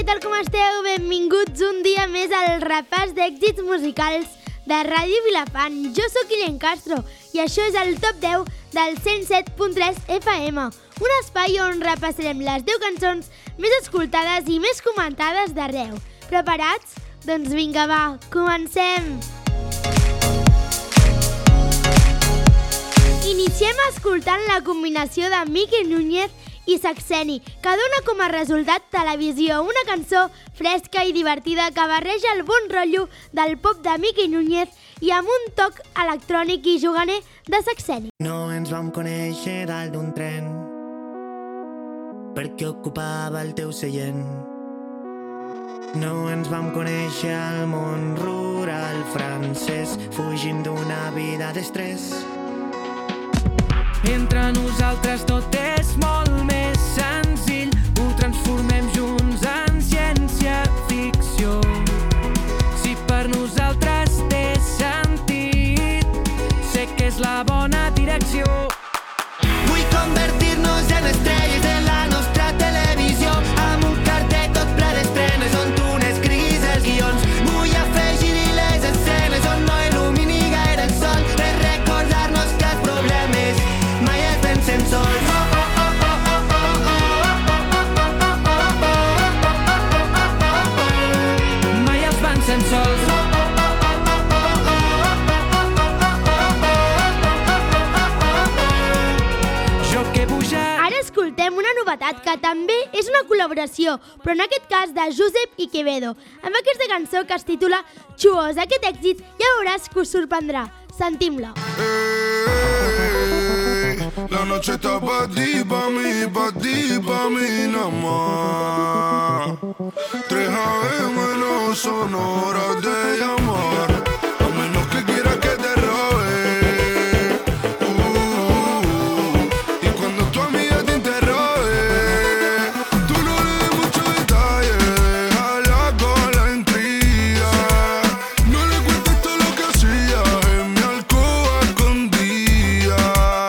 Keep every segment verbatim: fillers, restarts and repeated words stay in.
tal com esteu? Benvinguts un dia més al repàs d'èxits musicals de Ràdio Vilafant. Jo sóc Guillem Castro i això és el Top deu del cent set punt tres F M, un espai on repassarem les deu cançons més escoltades i més comentades d'arreu. Preparats? Doncs vinga, va, comencem! Iniciem escoltant la combinació de Miki Núñez i Saxeni, que dona com a resultat Televisió, una cançó fresca i divertida que barreja el bon rotllo del pop de Miki Núñez i amb un toc electrònic i juganer de Saxeni. No ens vam conèixer dalt d'un tren perquè ocupava el teu seient. No ens vam conèixer al món rural francès fugint d'una vida d'estrès. Entre nosaltres tot és molt més senzill, ho transformem junts en ciència-ficció. Si per nosaltres té sentit, sé que és la bona direcció. Vull convertir-nos en estrelles de la nostra televisió, amb un cartell tot ple d'estrenes on tu n'escriguis els guions. Vull afegir-hi les escenes on no il·lumini gaire el sol, per recordar-nos que els problemes mai es vencen sols. Mai els vencen sols. Jo que he pujat... Ara escoltem una novetat que també és una col·laboració, però en aquest cas de Josep i Quevedo, amb aquesta cançó que es titula Xuos. Aquest èxit ja veuràs que us sorprendrà. Sentim-la. La noche está pa' ti, pa' mí, pa' ti, pa' mí nada más. Tres A M no son horas de llamar, a menos que quieras que te robe. Uh, y cuando tu amiga te interrogue, tú no le des mucho detalle, déjala con la intriga. No le cuentes todo lo que hacía en mi alcoba escondida.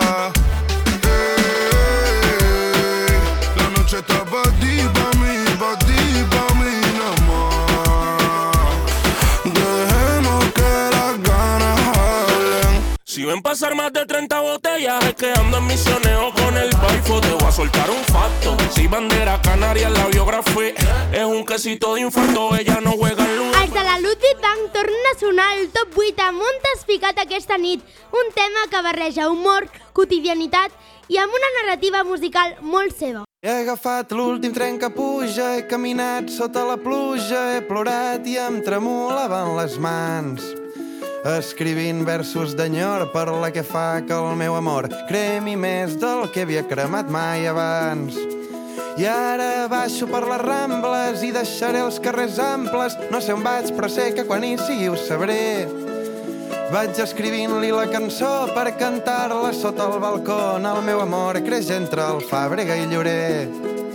Está pa' ti, pa' mí, pa' ti, pa' mí nada más. Dejemos que las ganas hablen. Si ven pasar más de treinta botellas, es que ando en misioneo con el baifo. Te voy a soltar un facto. Si bandera canaria en la biografía es un quesito de infarto, ella no juega en luz. Els de la Ludwig Bank tornen a sonar al top vuit amb On t'has ficat aquesta nit, un tema que barreja humor, quotidianitat i amb una narrativa musical molt seva. He agafat l'últim tren que puja, he caminat sota la pluja, he plorat i em tremolaven les mans, escrivint versos d'enyor per la que fa que el meu amor cremi més del que havia cremat mai abans. I ara baixo per les Rambles i deixaré els carrers amples, no sé on vaig però sé que quan hi sigui ho sabré. Vaig escrivint-li la cançó per cantar-la sota el balcó, el meu amor creix entre el Fàbrega i Llorer.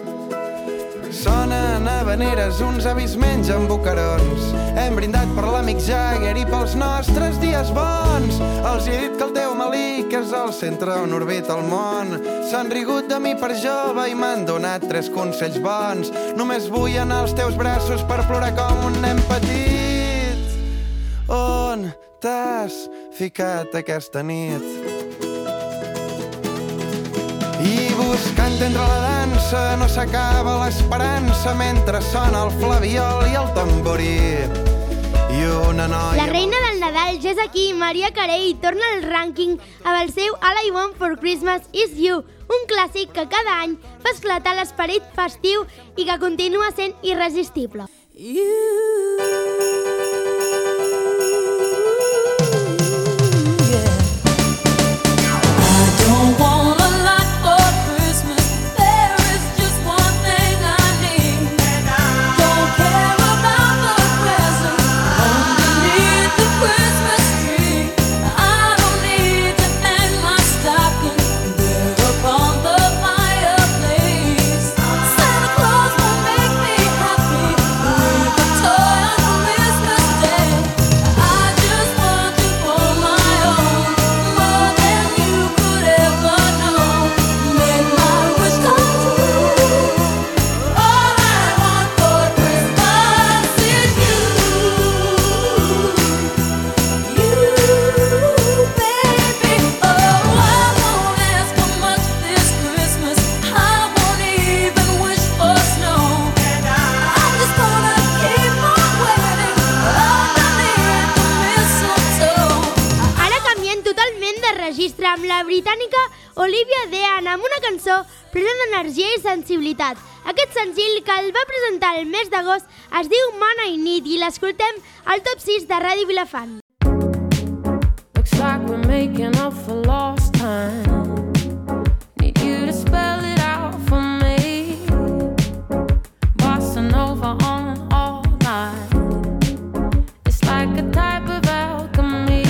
Sonen habaneres, uns avis mengen bocarons, hem brindat per l'amic Jagger i pels nostres dies bons. Els he dit que el teu malic és el centre on orbita el món. S'han rigut de mi per jove i m'han donat tres consells bons. Només vull anar als teus braços per plorar com un nen petit. On t'has ficat aquesta nit? I buscant entre la dansa no s'acaba l'esperança mentre sona el flabiol i el tamborí. I una noia... La reina del Nadal ja és aquí, Maria Carey torna al rànquing amb el seu All I Want for Christmas Is You, un clàssic que cada any fa esclatar l'esperit festiu i que continua sent irresistible. Santa Claus will make me happy with a toy on Christmas. registre amb la britànica Olivia Dean amb una cançó plena d'energia i sensibilitat. Aquest senzill que el va presentar el mes d'agost es diu Man I Need i l'escoltem al top sis de Ràdio Vilafant. Looks like we're making up for lost time. Need you to spell it out for me. Bossa Nova on all night. It's like a type of alchemy.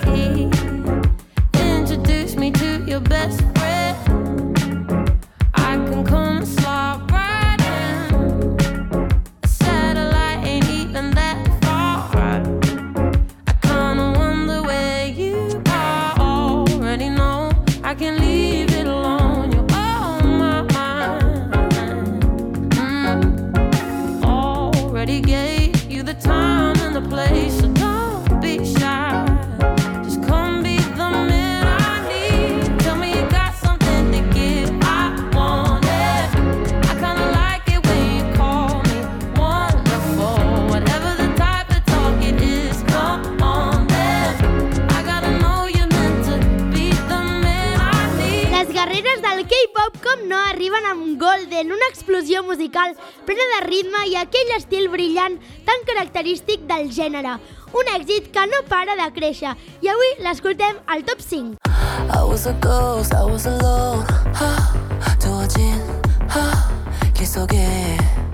Introduce me to your best friend. I can come and slide right in. A satellite ain't even that far. I kinda wonder where you are. Already know I can leave it alone. You're on my mind. mm. Already gave you the time and the place, so don't be shy. Just come be the man I need. Tell me you got something to give. I want it. I kinda like it when you call me wonderful. Whatever the type of talk it is, come on then. I gotta know you're meant to be the man I need. Les guerreres del K-pop, com no, arriben amb Golden, una explosió musical plena de ritme i aquell estil brillant tan característic del gènere. Un èxit que no para de créixer i avui l'escoltem al top cinc. I was a ghost, I was alone. 두어진 길 속에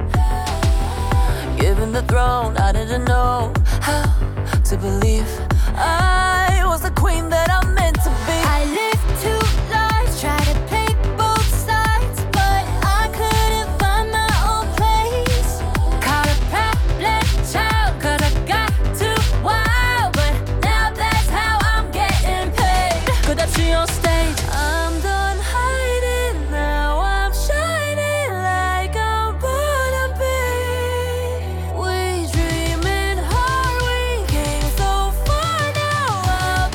Given the throne, I didn't know how to believe I was the queen that I'm meant to be. I lived two lives, tried to play both sides, but I couldn't find my own place. Caught a problem child, cause I got too wild, but now that's how I'm getting paid. 끝없이 on stage, I'm done hiding, now I'm shining like I'm born to be. We dreaming hard, we came so far, now I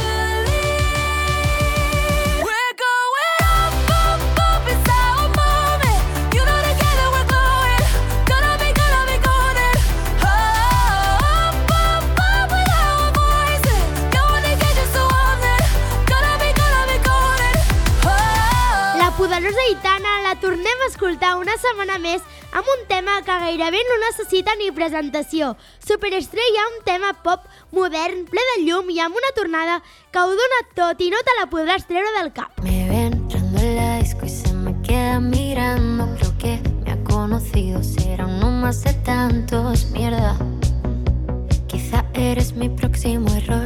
believe. We're going up, up, up, it's our moment. You know together we're glowing, gonna be, gonna be golden. Up, up, up with our voices. No one can get us so on it. Gonna be, gonna be golden. La poderosa Aitana la tornem a escoltar una setmana més amb un tema que gairebé no necessita ni presentació. Superestrella, un tema pop modern, ple de llum i amb una tornada que ho dona tot i no te la podràs treure del cap. Me ve entrando en la disco y se me queda mirando. Creo que me ha conocido, será uno más de tantos. Mierda, quizá eres mi próximo error.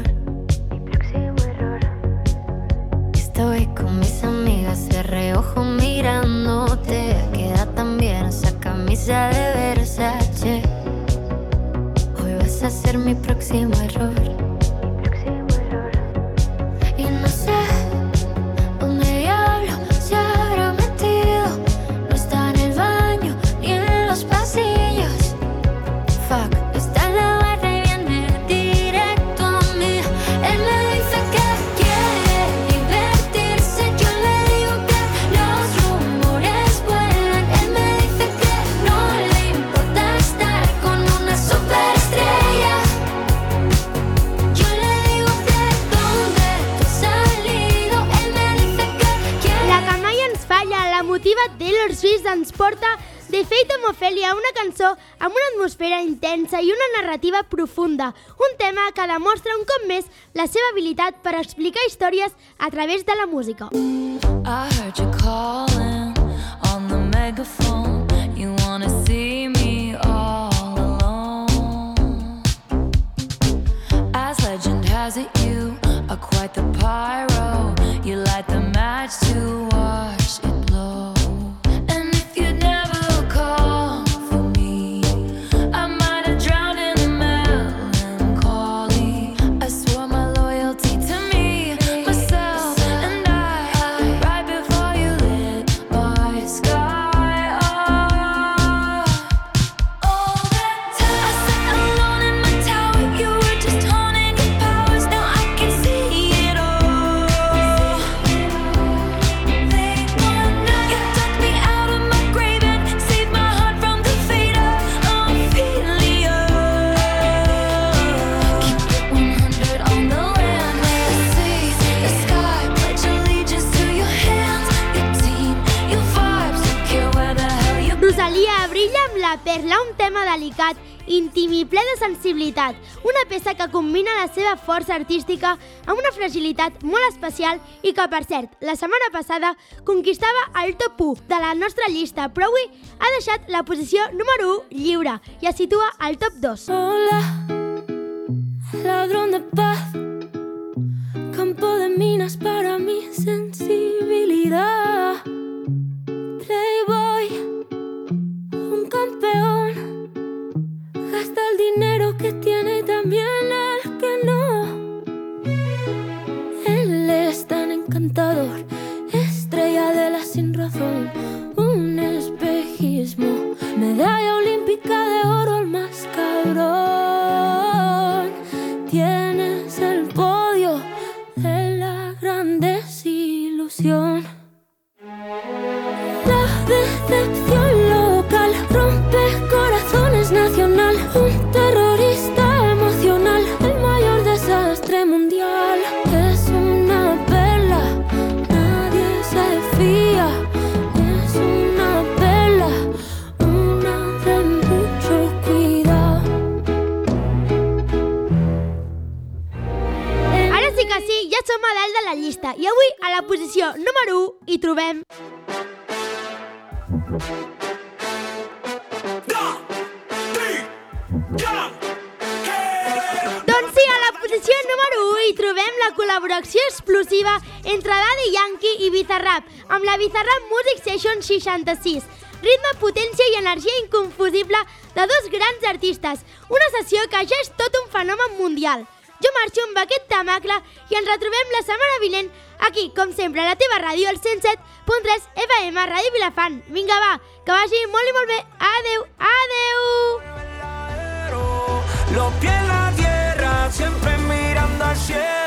Estoy con mis amigas de reojo mirándote. Queda tan bien esa camisa de Versace. Hoy vas a ser mi próximo error. Y no sé dónde diablo se habrá metido. No está en el baño ni en los pasillos. Fuck, está en la barra y viene directo a mí. Él me dice que quiere divertirse. Yo le digo que los rumores vuelan. Él me dice que no le importa estar con una superestrella. Yo le digo que dónde tú has salido. Él me dice que quiere. La que mai ens falla, la motiva Taylor Swift ens porta The Fate of Ophelia, una cançó amb una atmosfera intensa i una narrativa profunda. Un tema que demostra un cop més la seva habilitat per explicar històries a través de la música. I heard you calling on the megaphone. You wanna see me all alone. As legend has it, you are quite the pyro. You light the match to watch it blow. And if you'd never call for me, I might have drowned in the melancholy. I swore my loyalty to me, myself, and I. Right before you lit my sky up. All that time I sat alone in my tower. You were just honing your powers. Now I can see it all. La Perla, un tema delicat, íntim i ple de sensibilitat. Una peça que combina la seva força artística amb una fragilitat molt especial i que, per cert, la setmana passada conquistava el top u de la nostra llista, però avui ha deixat la posició número u lliure i es situa al top dos. Hola, ladrón de paz, campo de minas para mi sensibilidad. Playboy, un campeón, gasta el dinero que tiene y también el que no. Él es tan encantador, estrella de la sin razón, un espejismo, medalla olímpica de oro, el más cabrón. Tienes el podio de la gran desilusión. La decepción local rompe corazones nacional, un terrorista emocional, el mayor desastre mundial. Es una perla, nadie se fía. Es una perla, una de mucho cuidado. Ara sí que sí, ja som a dalt de la llista i avui a la posició número u hi trobem... Doncs sí, a la posició número u hi trobem la col·laboració explosiva entre Daddy Yankee i Bizarrap, amb la Bizarrap Music Session seixanta-sis. Ritme, potència i energia inconfusible de dos grans artistes, una sessió que ja és tot un fenomen mundial. Jo marxo amb aquest temacle i ens retrobem la setmana vinent aquí, com sempre, a la teva ràdio, el cent set punt tres F M, Ràdio Vilafant. Vinga, va, que vagi molt i molt bé. Adeu, adeu! Los pies en la tierra, siempre mirando al cielo.